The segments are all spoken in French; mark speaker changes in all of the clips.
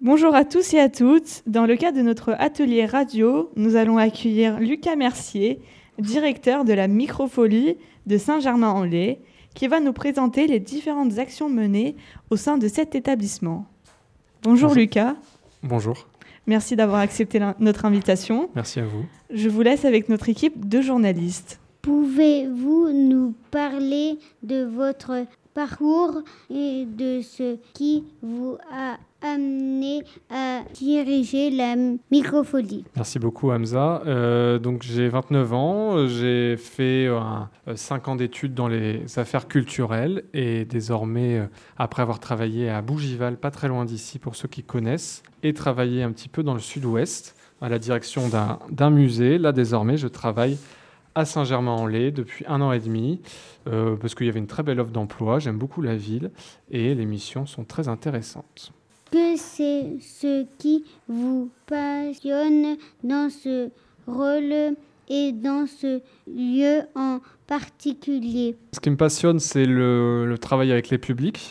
Speaker 1: Bonjour à tous et à toutes. Dans le cadre de notre atelier radio, nous allons accueillir Lucas Mercier, directeur de la Microfolie de Saint-Germain-en-Laye, qui va nous présenter les différentes actions menées au sein de cet établissement. Bonjour Lucas.
Speaker 2: Bonjour.
Speaker 1: Merci d'avoir accepté notre invitation.
Speaker 2: Merci à vous.
Speaker 1: Je vous laisse avec notre équipe de journalistes.
Speaker 3: Pouvez-vous nous parler de votre parcours et de ce qui vous a amené à diriger la Microfolie?
Speaker 2: Merci beaucoup Hamza. Donc j'ai 29 ans, j'ai fait 5 ans d'études dans les affaires culturelles et désormais, après avoir travaillé à Bougival, pas très loin d'ici pour ceux qui connaissent, et travaillé un petit peu dans le sud-ouest à la direction d'un musée, là désormais je travaille à Saint-Germain-en-Laye depuis 1 an et demi, parce qu'il y avait une très belle offre d'emploi, j'aime beaucoup la ville et les missions sont très intéressantes.
Speaker 3: Que c'est ce qui vous passionne dans ce rôle et dans ce lieu en particulier?
Speaker 2: Ce qui me passionne, c'est le travail avec les publics,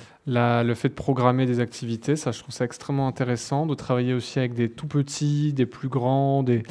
Speaker 2: le fait de programmer des activités, ça je trouve ça extrêmement intéressant, de travailler aussi avec des tout petits, des plus grands, des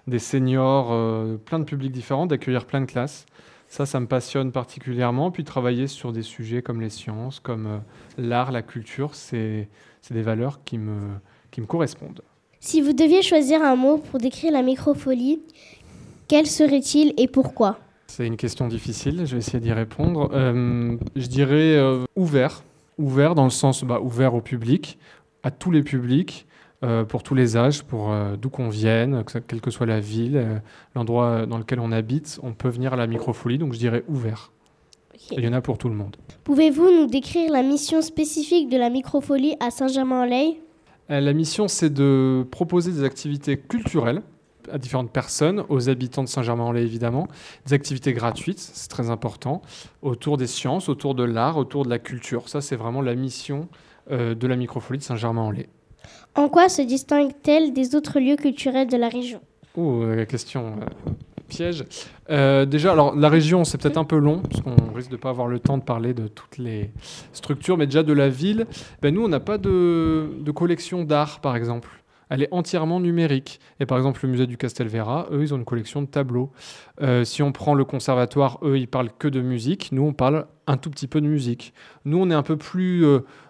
Speaker 2: seniors, plein de publics différents, d'accueillir plein de classes. Ça me passionne particulièrement. Puis travailler sur des sujets comme les sciences, comme l'art, la culture, c'est des valeurs qui me correspondent.
Speaker 4: Si vous deviez choisir un mot pour décrire la Microfolie, quel serait-il et pourquoi?
Speaker 2: C'est une question difficile, je vais essayer d'y répondre. Je dirais ouvert. Ouvert dans le sens ouvert au public, à tous les publics, pour tous les âges, pour d'où qu'on vienne, quelle que soit la ville, l'endroit dans lequel on habite, on peut venir à la Microfolie, donc je dirais ouvert. Okay. Il y en a pour tout le monde.
Speaker 4: Pouvez-vous nous décrire la mission spécifique de la Microfolie à Saint-Germain-en-Laye?
Speaker 2: La mission, c'est de proposer des activités culturelles à différentes personnes, aux habitants de Saint-Germain-en-Laye évidemment, des activités gratuites, c'est très important, autour des sciences, autour de l'art, autour de la culture. Ça, c'est vraiment la mission de la Microfolie de Saint-Germain-en-Laye.
Speaker 4: En quoi se distingue-t-elle des autres lieux culturels de la région?
Speaker 2: La question piège. Déjà, alors la région, c'est peut-être un peu long, parce qu'on risque de ne pas avoir le temps de parler de toutes les structures, mais déjà de la ville, nous, on n'a pas de collection d'art, par exemple. Elle est entièrement numérique. Et par exemple, le musée du Castelverra, eux, ils ont une collection de tableaux. Si on prend le conservatoire, eux, ils parlent que de musique. Nous, on parle un tout petit peu de musique. Nous, on est un peu plus...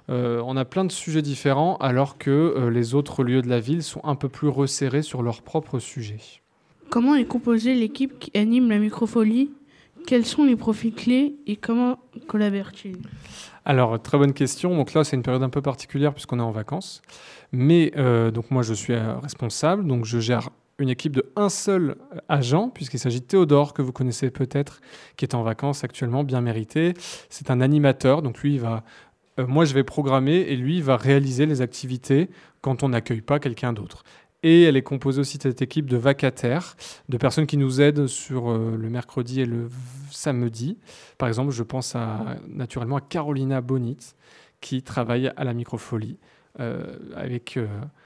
Speaker 2: on a plein de sujets différents, alors que les autres lieux de la ville sont un peu plus resserrés sur leurs propres sujets.
Speaker 5: Comment est composée l'équipe qui anime la Microfolie? Quels sont les profils clés et comment collaborent-ils?
Speaker 2: Alors, très bonne question. Donc là, c'est une période un peu particulière puisqu'on est en vacances. Mais donc moi, je suis responsable. Donc, je gère une équipe de un seul agent, puisqu'il s'agit de Théodore, que vous connaissez peut-être, qui est en vacances actuellement, bien mérité. C'est un animateur. Donc, lui, moi, je vais programmer et lui, il va réaliser les activités quand on n'accueille pas quelqu'un d'autre. Et elle est composée aussi de cette équipe de vacataires, de personnes qui nous aident sur le mercredi et le samedi. Par exemple, je pense naturellement à Carolina Bonit, qui travaille à la Microfolie, avec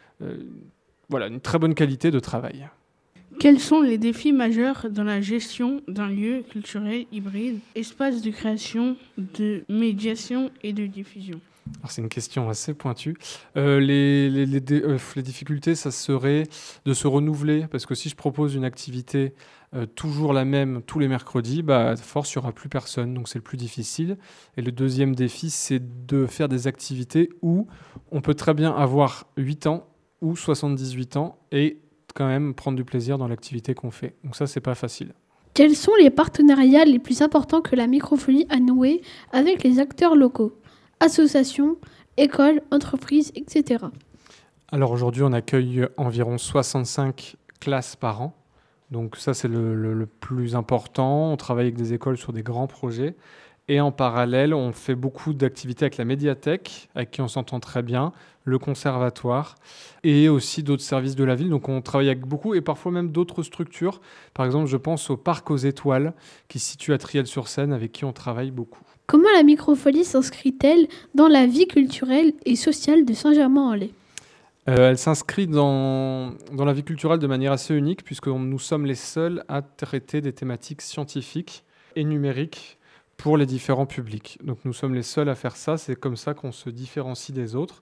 Speaker 2: une très bonne qualité de travail.
Speaker 5: Quels sont les défis majeurs dans la gestion d'un lieu culturel hybride, espace de création, de médiation et de diffusion?
Speaker 2: Alors, c'est une question assez pointue. Les difficultés, ça serait de se renouveler, parce que si je propose une activité toujours la même tous les mercredis, à force, il n'y aura plus personne, donc c'est le plus difficile. Et le deuxième défi, c'est de faire des activités où on peut très bien avoir 8 ans ou 78 ans et quand même prendre du plaisir dans l'activité qu'on fait. Donc ça, c'est pas facile.
Speaker 6: Quels sont les partenariats les plus importants que la Microfolie a noués avec les acteurs locaux? Associations, écoles, entreprises, etc.
Speaker 2: Alors aujourd'hui, on accueille environ 65 classes par an. Donc ça, c'est le plus important. On travaille avec des écoles sur des grands projets. Et en parallèle, on fait beaucoup d'activités avec la médiathèque, avec qui on s'entend très bien, le conservatoire et aussi d'autres services de la ville. Donc on travaille avec beaucoup et parfois même d'autres structures. Par exemple, je pense au Parc aux Étoiles, qui se situe à Triel-sur-Seine, avec qui on travaille beaucoup.
Speaker 6: Comment la Microfolie s'inscrit-elle dans la vie culturelle et sociale de Saint-Germain-en-Laye?
Speaker 2: Elle s'inscrit dans la vie culturelle de manière assez unique, puisque nous sommes les seuls à traiter des thématiques scientifiques et numériques pour les différents publics. Donc nous sommes les seuls à faire ça, c'est comme ça qu'on se différencie des autres.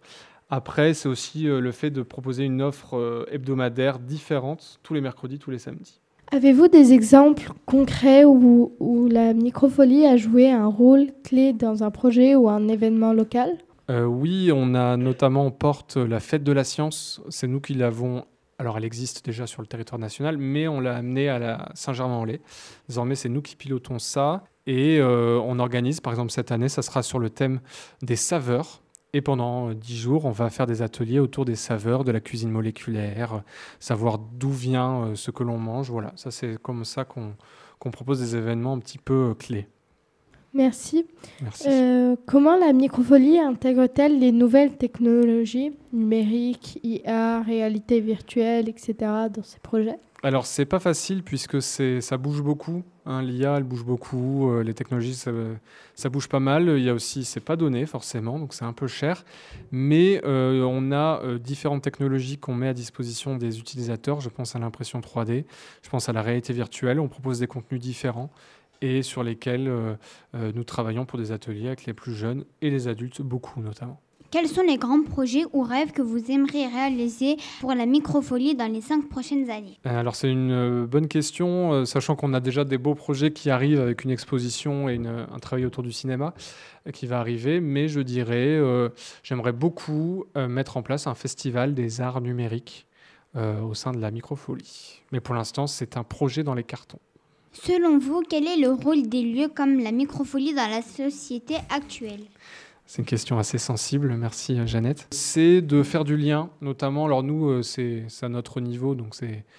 Speaker 2: Après, c'est aussi le fait de proposer une offre hebdomadaire différente tous les mercredis, tous les samedis.
Speaker 7: Avez-vous des exemples concrets où la microfolie a joué un rôle clé dans un projet ou un événement local ?
Speaker 2: Oui, on porte la fête de la science. C'est nous qui l'avons. Alors, elle existe déjà sur le territoire national, mais on l'a amenée à la Saint-Germain-en-Laye. Désormais, c'est nous qui pilotons ça. Et on organise, par exemple, cette année, ça sera sur le thème des saveurs. Et pendant 10 jours, on va faire des ateliers autour des saveurs, de la cuisine moléculaire, savoir d'où vient ce que l'on mange. Voilà, ça c'est comme ça qu'on propose des événements un petit peu clés.
Speaker 7: Merci.
Speaker 2: Merci.
Speaker 7: Comment la microfolie intègre-t-elle les nouvelles technologies numériques, IA, réalité virtuelle, etc. dans ses projets ?
Speaker 2: Alors, c'est pas facile puisque ça bouge beaucoup. L'IA, elle bouge beaucoup. Les technologies, ça bouge pas mal. Il y a aussi, c'est pas donné forcément, donc c'est un peu cher. Mais on a différentes technologies qu'on met à disposition des utilisateurs. Je pense à l'impression 3D, je pense à la réalité virtuelle. On propose des contenus différents et sur lesquels nous travaillons pour des ateliers avec les plus jeunes et les adultes, beaucoup notamment.
Speaker 3: Quels sont les grands projets ou rêves que vous aimeriez réaliser pour la microfolie dans les 5 prochaines années ?
Speaker 2: Alors c'est une bonne question, sachant qu'on a déjà des beaux projets qui arrivent avec une exposition et un travail autour du cinéma qui va arriver, mais je dirais, j'aimerais beaucoup mettre en place un festival des arts numériques au sein de la microfolie. Mais pour l'instant, c'est un projet dans les cartons.
Speaker 3: Selon vous, quel est le rôle des lieux comme la microfolie dans la société actuelle ?
Speaker 2: C'est une question assez sensible, merci Jeannette. C'est de faire du lien, notamment, alors nous, c'est à notre niveau, donc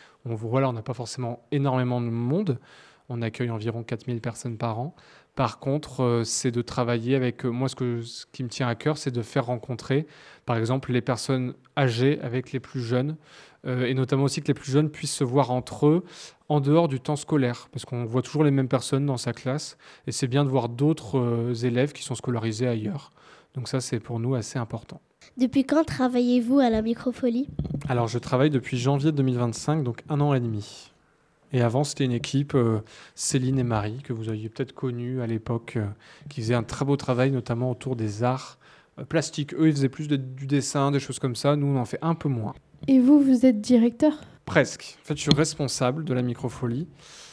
Speaker 2: on n'a pas forcément énormément de monde, on accueille environ 4000 personnes par an. Par contre, c'est de travailler avec, moi ce qui me tient à cœur, c'est de faire rencontrer, par exemple, les personnes âgées avec les plus jeunes, et notamment aussi que les plus jeunes puissent se voir entre eux en dehors du temps scolaire, parce qu'on voit toujours les mêmes personnes dans sa classe, et c'est bien de voir d'autres élèves qui sont scolarisés ailleurs. Donc ça, c'est pour nous assez important.
Speaker 4: Depuis quand travaillez-vous à la microfolie ?
Speaker 2: Alors, je travaille depuis janvier 2025, donc 1 an et demi. Et avant, c'était une équipe, Céline et Marie, que vous aviez peut-être connues à l'époque, qui faisaient un très beau travail, notamment autour des arts plastiques. Eux, ils faisaient plus du dessin, des choses comme ça. Nous, on en fait un peu moins.
Speaker 7: Et vous êtes directeur ?
Speaker 2: Presque. En fait, je suis responsable de la microfolie.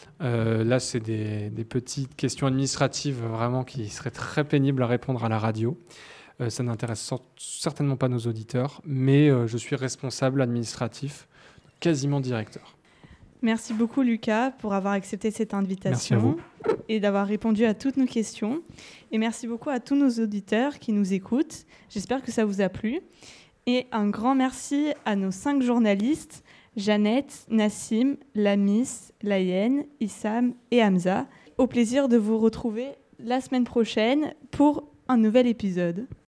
Speaker 2: Là, c'est des petites questions administratives vraiment qui seraient très pénibles à répondre à la radio. Ça n'intéresse certainement pas nos auditeurs, mais je suis responsable administratif, quasiment directeur.
Speaker 1: Merci beaucoup Lucas pour avoir accepté cette invitation.
Speaker 2: Merci à vous.
Speaker 1: Et d'avoir répondu à toutes nos questions. Et merci beaucoup à tous nos auditeurs qui nous écoutent. J'espère que ça vous a plu. Et un grand merci à nos 5 journalistes, Jeannette, Nassim, Lamis, Layenne, Issam et Hamza. Au plaisir de vous retrouver la semaine prochaine pour un nouvel épisode.